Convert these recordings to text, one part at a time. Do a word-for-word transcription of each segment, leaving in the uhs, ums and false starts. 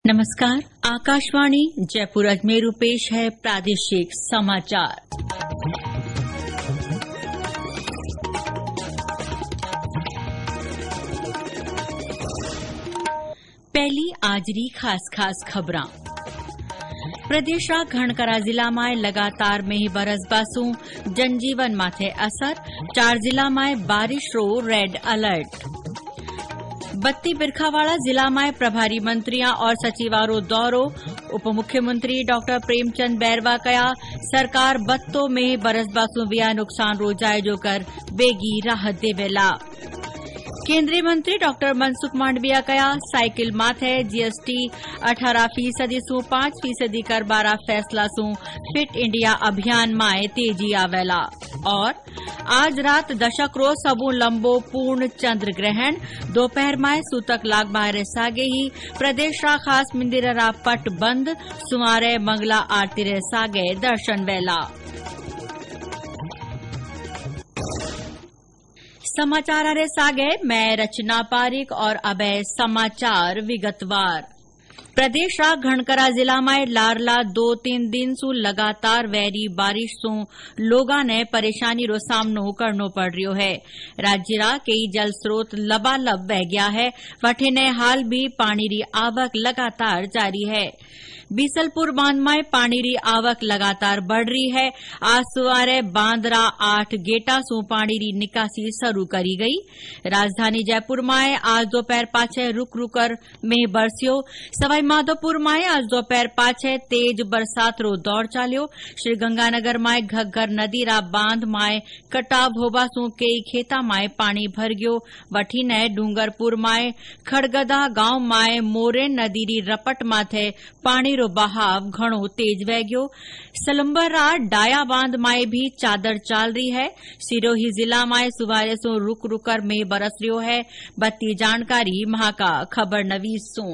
नमस्कार, आकाशवाणी जयपुर अजमेर पेश है प्रादेशिक समाचार। पहली आजरी खास खास खबरां। प्रदेश रा घणकरा जिला में लगातार में बरस बासू जनजीवन माथे असर, चार जिला में बारिश रो रेड अलर्ट। बत्ती बिरखावाड़ा जिला में प्रभारी मंत्रियां और सचिवारो दौरो, उप मुख्यमंत्री डॉक्टर प्रेमचंद बैरवा कया सरकार बत्तों में बरस बासू विया नुकसान रो जायजो कर बेगी राहत देवेला। केंद्रीय मंत्री डॉक्टर मनसुख मांडविया कया साइकिल माथे जीएसटी अठारह फीसदी सू पांच फीसदी कर बारह फैसला सू फिट इंडिया अभियान माए तेजी आवेला। और आज रात दशक रो सबू लंबो पूर्ण चंद्र ग्रहण, दोपहर में सूतक लाग बाहरे सागे ही प्रदेश रा खास मंदिर रा पट बंद, सुमारे मंगला आरती रे सागे दर्शन वेला। समाचार रे सागे मैं रचना पारिक और अब समाचार विगतवार। प्रदेश रा घणकरा जिला में लारला दो तीन दिन सु लगातार वैरी बारिश सु लोगा ने परेशानी रो सामनो करनो पड़ रियो है। राज्य रा कई जल स्रोत लबालब बह गया है, वठे ने हाल भी पानी री आवक लगातार जारी है। बीसलपुर बांध में पानी री आवक लगातार बढ़ रही है। आज सवारे बांद्रा आठ गेटा सु पानी री निकासी शुरू करी गई। राजधानी जयपुर में आज दोपहर पाछे रुक रुक कर में बरस्यो। सवाई माधोपुर में आज दोपहर पाछे तेज बरसात रो दौर चाल्यो। श्रीगंगानगर में घग्गर नदी रा बांध में कटाव होबा सु कई खेता में पानी भर गयो। वठी ने डूंगरपुर में खड़गदा गांव में मोरेन नदी री रपट माथे पानी रो बहाव घणो तेज वह गयो। सलम्बरा डाया बांध में भी चादर चाल रही है। सिरोही जिला में सुबारे सो रुक रुक कर में बरस रियो है। बत्ती जानकारी महाका खबर नवीस सो।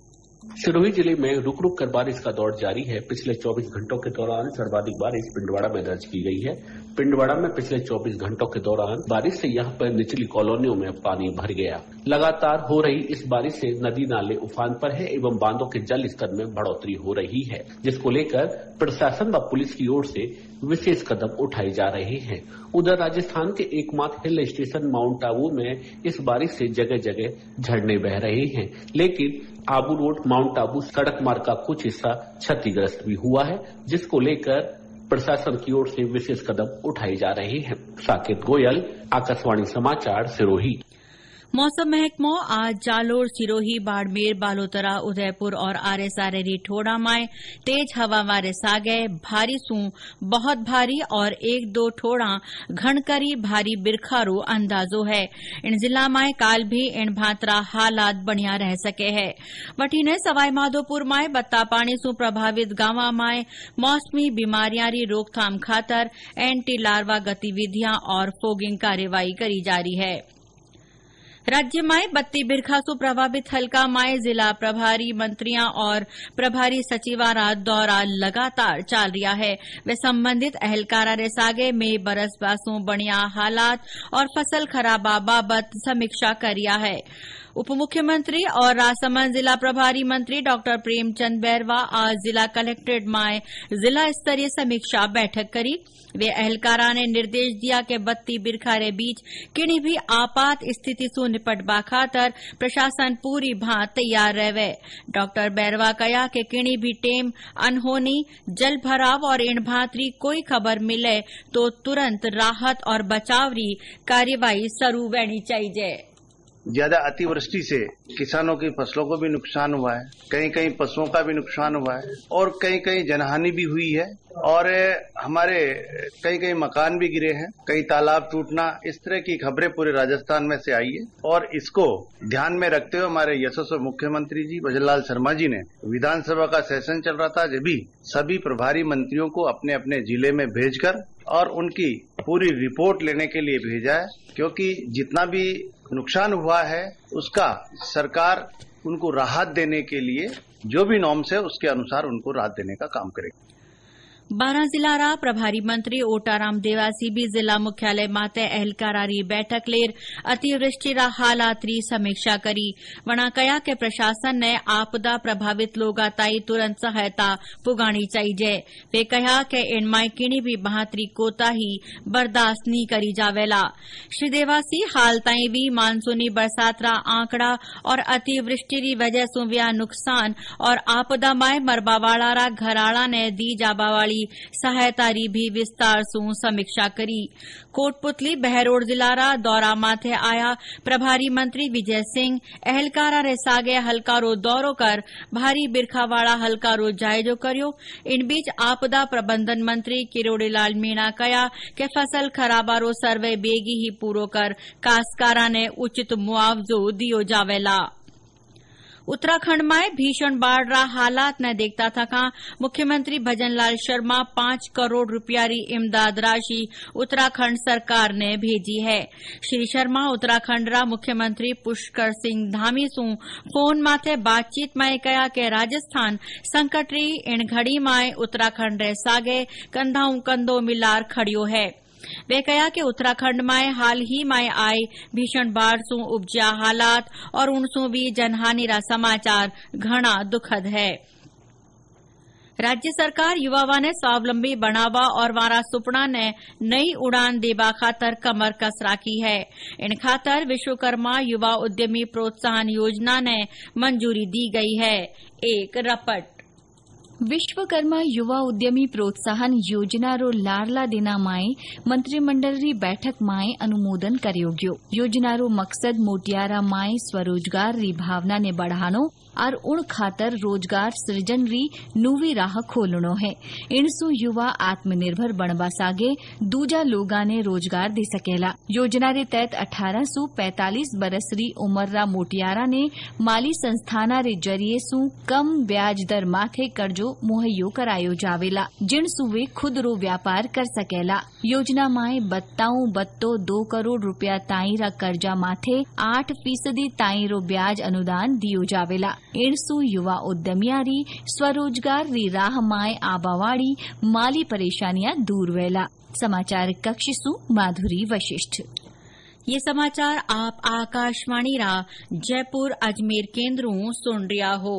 सिरोही जिले में रुक रुक कर बारिश का दौर जारी है। पिछले चौबीस घंटों के दौरान सर्वाधिक बारिश पिंडवाड़ा में दर्ज की गई है। पिंडवाड़ा में पिछले चौबीस घंटों के दौरान बारिश से यहां पर निचली कॉलोनियों में पानी भर गया। लगातार हो रही इस बारिश से नदी नाले उफान पर है एवं बांधों के जल स्तर में बढ़ोतरी हो रही है, जिसको लेकर प्रशासन व पुलिस की ओर से विशेष कदम उठाए जा रहे हैं। उधर राजस्थान के एकमात्र हिल स्टेशन माउंट आबू में इस बारिश से जगह जगह झरने बह रहे हैं, लेकिन आबू रोड माउंट आबू सड़क मार्ग का कुछ हिस्सा क्षतिग्रस्त भी हुआ है, जिसको लेकर प्रशासन की ओर से विशेष कदम उठाए जा रहे हैं। साकेत गोयल, आकाशवाणी समाचार, सिरोही। मौसम महकमो आज जालोर, सिरोही, बाड़मेर, बालोतरा, उदयपुर और आरे सारे ठोड़ा में तेज हवा वारे सागे भारी सू बहुत भारी और एक दो ठोड़ा घणकरी भारी बिरखारू अंदाजो है। इन जिला में काल भी इन भांतरा हालात बढ़िया रह सके है। वठी ने सवाई माधोपुर में बत्ता पानी सू प्रभावित गांवा में मौसमी बीमारियां री रोकथाम खातर एंटी लार्वा गतिविधियां और फोगिंग कार्यवाही करी जारी है। राज्य में बत्ती बिरखा सु प्रभावित हल्का में जिला प्रभारी मंत्रियां और प्रभारी सचिवारा दौरा लगातार चाल रहा है। वे संबंधित अहलकारा रे सागे में बरस बासू बढ़िया हालात और फसल खराबा बाबत समीक्षा करिया है। उप मुख्यमंत्री और राजसमंद जिला प्रभारी मंत्री डॉक्टर प्रेमचंद बैरवा आज जिला कलेक्ट्रेट में जिला स्तरीय समीक्षा बैठक करी। वे अहलकारा ने निर्देश दिया कि बत्ती बिरखा रे बीच किन्हीं भी आपात स्थिति सु निपटबा खातर प्रशासन पूरी भांत तैयार रहे। डॉक्टर बैरवा कया कि किन्हीं भी टेम अनहोनी, जल भराव और इन भांतरी कोई खबर मिले तो तुरंत राहत और बचाव री कार्यवाही शुरू होनी चाहिए। ज्यादा अतिवृष्टि से किसानों की फसलों को भी नुकसान हुआ है, कहीं कहीं पशुओं का भी नुकसान हुआ है और कहीं कहीं जनहानि भी हुई है और हमारे कई कई मकान भी गिरे हैं, कई तालाब टूटना, इस तरह की खबरें पूरे राजस्थान में से आई है। और इसको ध्यान में रखते हुए हमारे यशस्वी मुख्यमंत्री जी भजनलाल शर्मा जी ने विधानसभा का सेशन चल रहा था, जब भी सभी प्रभारी मंत्रियों को अपने अपने जिले में भेजकर और उनकी पूरी रिपोर्ट लेने के लिए भेजा है, क्योंकि जितना भी नुकसान हुआ है उसका सरकार उनको राहत देने के लिए जो भी नॉर्म्स है उसके अनुसार उनको राहत देने का काम करेगी। बारह जिला रा प्रभारी मंत्री ओटाराम देवासी भी जिला मुख्यालय माते अहलकारा री बैठक लेर अतिवृष्टि रा हालात री समीक्षा करी। वणा कया के प्रशासन ने आपदा प्रभावित लोगा ताई तुरंत सहायता पुगानी चाहिए। वे कहा के इनमाई किणी भी बहातरी कोताही बर्दाश्त नहीं करी जावेला। श्री देवासी हाल ताई भी मानसूनी बरसात रा आंकड़ा और अतिवृष्टि री वजह सु व्या नुकसान और आपदा माय मरबावाड़ा रा घराड़ा ने दी जाबावाड़ी सहायता री भी विस्तार सु समीक्षा करी। कोटपुतली बहरोड जिला रा दौरा माथे आया प्रभारी मंत्री विजय सिंह अहलकारा रे सागे हलकारो दौरो कर भारी बिरखावाड़ा हलकारो जायजो कर्यो। इन बीच आपदा प्रबंधन मंत्री किरोड़ीलाल मीणा कया के फसल खराबारो सर्वे बेगी ही पूरो कर काश्तकारा ने उचित मुआवजो दियो जावेला। उत्तराखंड में भीषण बाढ़ रा हालात न देखता थका मुख्यमंत्री भजनलाल शर्मा पांच करोड़ रुपया री इमदाद राशि उत्तराखंड सरकार ने भेजी है। श्री शर्मा उत्तराखंड रा मुख्यमंत्री पुष्कर सिंह धामी सु फोन माथे बातचीत में कया के राजस्थान संकट री इन घड़ी में उत्तराखंड रे सागे कंधाऊ कंधो मिलार खड़ियो है। वे कहा कि उत्तराखंड में हाल ही में आए भीषण बाढ़ सु उपजा हालात और उनसु भी जनहानि रा समाचार घना दुखद है। राज्य सरकार युवावा ने स्वावलंबी बनावा और वारा सुपना ने नई उड़ान देवा खातर कमर कस राखी है। इन खातर विश्वकर्मा युवा उद्यमी प्रोत्साहन योजना ने मंजूरी दी गई है। एक रपट विश्वकर्मा युवा उद्यमी प्रोत्साहन योजना रो लाडला दिना माए मंत्रिमंडल री बैठक माए अनुमोदन कर्यो गयो। योजना रो मकसद मोटियारा माए स्वरोजगार री भावना ने बढ़ानो और उन खातर रोजगार सृजन री नूवी राह खोलनो है। इनसु युवा आत्मनिर्भर बनवा सागे दूजा लोगा ने रोजगार दे सकेला। योजना रे तहत अठारह सु पैंतालीस बरस री उम्र रा मोटियारा ने माली संस्थाना रे जरिए सु कम ब्याज दर माथे कर्जो मुहैयो करायो जावेला जिन सुवे खुद रो व्यापार कर सकेला। योजना माए बत्ताऊ बत्तो दो करोड़ रुपया ताई रा कर्जा माथे आठ फीसदी ताई रो ब्याज अनुदान दियो जावेला। इनसु युवा उद्यमियारी स्वरोजगार री राह माए आबावाड़ी माली परेशानियां दूर वेला। समाचार कक्ष सु माधुरी वशिष्ठ। ये समाचार आप आकाशवाणी रा जयपुर अजमेर केंद्रों सुन रिया हो।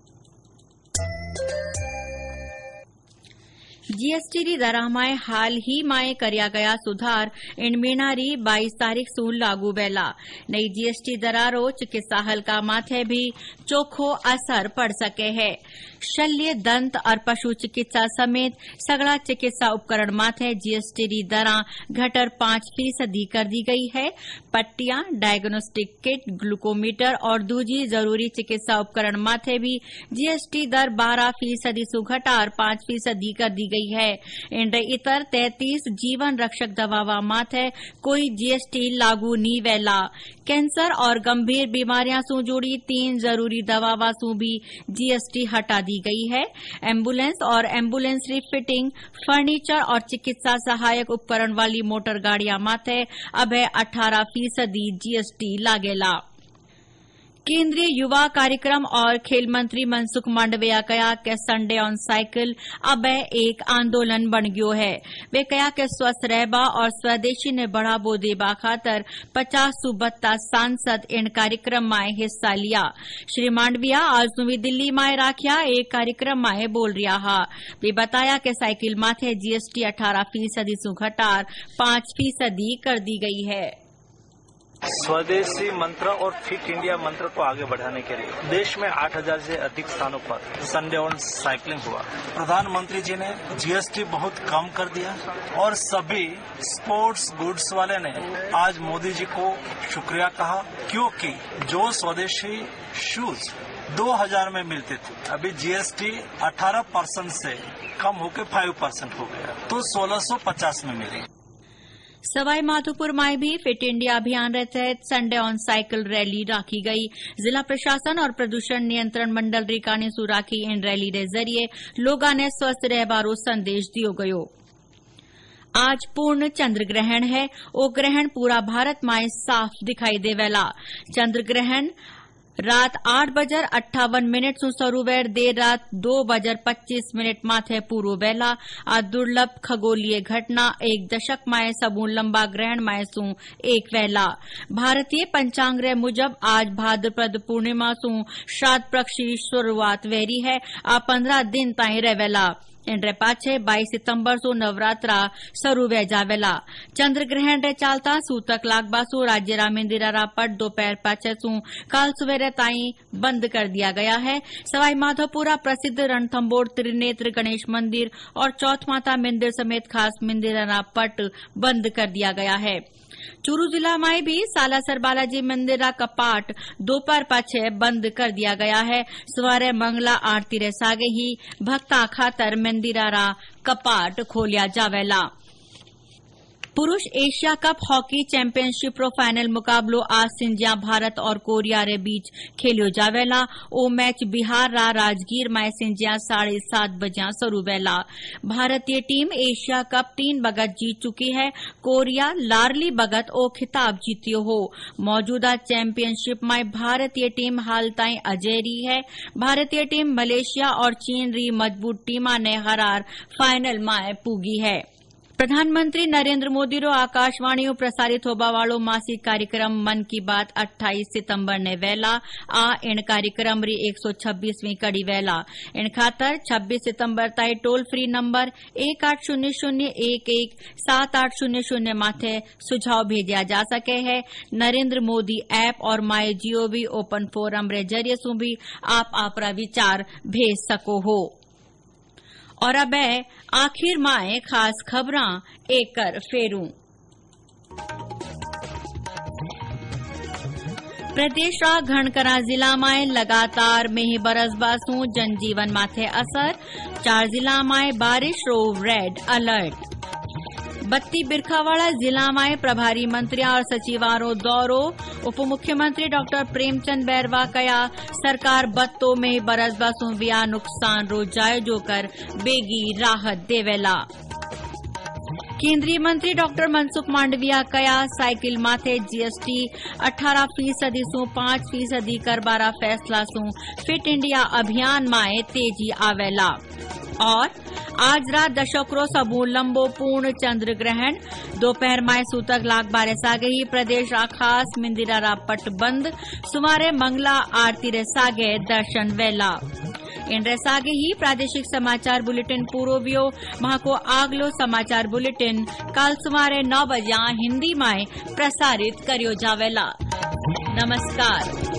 जीएसटी री दरा में हाल ही में करया गया सुधार इन महीना री बाईस तारीख सु लागू वेला। नई जीएसटी दरा रो चिकित्सा हल्का माथे भी चोखो असर पड़ सके है। शल्य दंत और पशु चिकित्सा समेत सगड़ा चिकित्सा उपकरण माथे जीएसटी री दरा घटर पांच फीसदी कर दी गई है। पट्टियां, डायग्नोस्टिक किट, ग्लूकोमीटर और दूजी जरूरी चिकित्सा उपकरण माथे भी जीएसटी दर बारह फीसदी सु घटार पांच फीसदी कर दी गई है। इन इतर तैतीस जीवन रक्षक दवावा माथे कोई जीएसटी लागू नी वेला। कैंसर और गंभीर बीमारियां सु जुड़ी तीन जरूरी दवावा सु भी जीएसटी हटा दी गई है। एम्बुलेंस और एम्बुलेंस रिफिटिंग, फर्नीचर और चिकित्सा सहायक उपकरण वाली मोटर गाड़ियां माथे अब अठारह फीसदी जीएसटी लागेला। केंद्रीय युवा कार्यक्रम और खेल मंत्री मनसुख मांडविया कया के संडे ऑन साइकिल अब एक आंदोलन बन गयो है। वे कया के स्वस्थ रहबा और स्वदेशी ने बढ़ावो देबा खातर पचास सु बत्ता सांसद इन कार्यक्रम में हिस्सा लिया। श्री मांडविया आज नवी दिल्ली में राख्या एक कार्यक्रम में बोल रिया हा। वे बताया कि साइकिल माथे जीएसटी अठारह फीसदी सु घटार पांच फीसदी कर दी गई है। स्वदेशी मंत्र और फिट इंडिया मंत्र को आगे बढ़ाने के लिए देश में आठ हज़ार से अधिक स्थानों पर संडे ऑन साइकिलिंग हुआ। प्रधानमंत्री जी ने जीएसटी बहुत कम कर दिया और सभी स्पोर्ट्स गुड्स वाले ने आज मोदी जी को शुक्रिया कहा, क्योंकि जो स्वदेशी शूज दो हज़ार में मिलते थे अभी जीएसटी अठारह परसेंट से कम होकर पाँच परसेंट हो गया, तो सोलह सौ पचास में मिली। सवाई माधोपुर में भी फिट इंडिया अभियान के तहत संडे ऑन साइकिल रैली राखी गई। जिला प्रशासन और प्रदूषण नियंत्रण मंडल रीका ने सुराखी इन रैली के जरिए लोगों ने स्वस्थ रहबारो संदेश दियो गयो। आज पूर्ण चंद्र ग्रहण है। ओ ग्रहण पूरा भारत में साफ दिखाई देवेला। चंद्र ग्रहण रात आठ बजर अट्ठावन मिनट सु शुरू वेर देर रात दो बजर पच्चीस मिनट माथे पूरो वेला आ दुर्लभ खगोलीय घटना एक दशक माए सबू लंबा ग्रहण माए सु एक वेला। भारतीय पंचांग रे मुजब आज भाद्रपद पूर्णिमा सु श्राद्ध पक्ष की शुरुआत वेरी है आ पंद्रह दिन ताई रहेला। इनरे पाछे बाईस सितंबर सु नवरात्रा शुरू वे जावेला। चंद्र ग्रहण रे चालता सूतक लागबासु राज्य रा मंदिरा पट दोपहर पाछे सु काल सवेरे ताई बंद कर दिया गया है। सवाई माधोपुरा प्रसिद्ध रणथंबोर त्रिनेत्र गणेश मंदिर और चौथ माता मंदिर समेत खास मंदिरा पट बंद कर दिया गया है। चूरू जिला में भी सालासर बालाजी मंदिर का कपाट दोपहर पाछे बंद कर दिया गया है। सवारे मंगला आरती रे सागे ही भक्ता खातर मंदिरा रा कपाट खोलिया जावेला। पुरुष एशिया कप हॉकी चैंपियनशिप रो फाइनल मुकाबलो आज सिंजिया भारत और कोरिया रे बीच खेलियो जावेला। ओ मैच बिहार रा राजगीर में सिंजिया साढ़े सात बजे शुरू वेला। भारतीय टीम एशिया कप तीन बगत जीत चुकी है। कोरिया लारली बगत ओ खिताब जीतियो हो। मौजूदा चैंपियनशिप में भारतीय टीम हाल ताई अजेरी है। भारतीय टीम मलेशिया और चीन री मजबूत टीमा ने हरार फाइनल में पूगी है। प्रधानमंत्री नरेंद्र मोदी रो आकाशवाणी प्रसारित होबा वालो मासिक कार्यक्रम मन की बात अट्ठाईस सितंबर ने वेला आ इन कार्यक्रम री एक सौ छब्बीसवीं कड़ी वेला। इन खातर छब्बीस सितंबर ताई टोल फ्री नंबर एक आठ शून्य शून्य एक एक सात आठ शून्य शून्य माथे सुझाव भेजा जा सके है। नरेंद्र मोदी ऐप और माई जीओवी ओपन फोरम रे जरिए सु भी आप आपरा विचार भेज सको हो। और अब आखिर माए खास खबरां एक कर फेरू। प्रदेश रा घणकरा जिला में लगातार मेह बरसबासू जनजीवन माथे असर। चार जिला में बारिश रो रेड अलर्ट। बत्ती बिरखावाड़ा जिला में प्रभारी मंत्री और सचिवारो दौरो। उप मुख्यमंत्री डॉक्टर प्रेमचंद बैरवा कया सरकार बत्तो में बरसबासू विया नुकसान रो जायजो कर बेगी राहत देवेला। केंद्रीय मंत्री डॉक्टर मनसुख मांडविया कया साइकिल माथे जीएसटी अठारह फीसदी सु पांच फीसदी करबारा फैसला सु फिट इंडिया अभियान में तेजी आवेला। और आज रात दशकरो सबू लंबो पूर्ण चंद्र ग्रहण दोपहर माय सूतक लाग बारे सागे ही प्रदेश रा खास मंदिरा रा पट बंद। सुमारे मंगला आरती रे सागे दर्शन वेला। इन रे सागे ही प्रादेशिक समाचार बुलेटिन पूरो वियो। वहां को आगलो समाचार बुलेटिन कल सुमारे नौ बजे हिंदी में प्रसारित करियो जावेला। नमस्कार।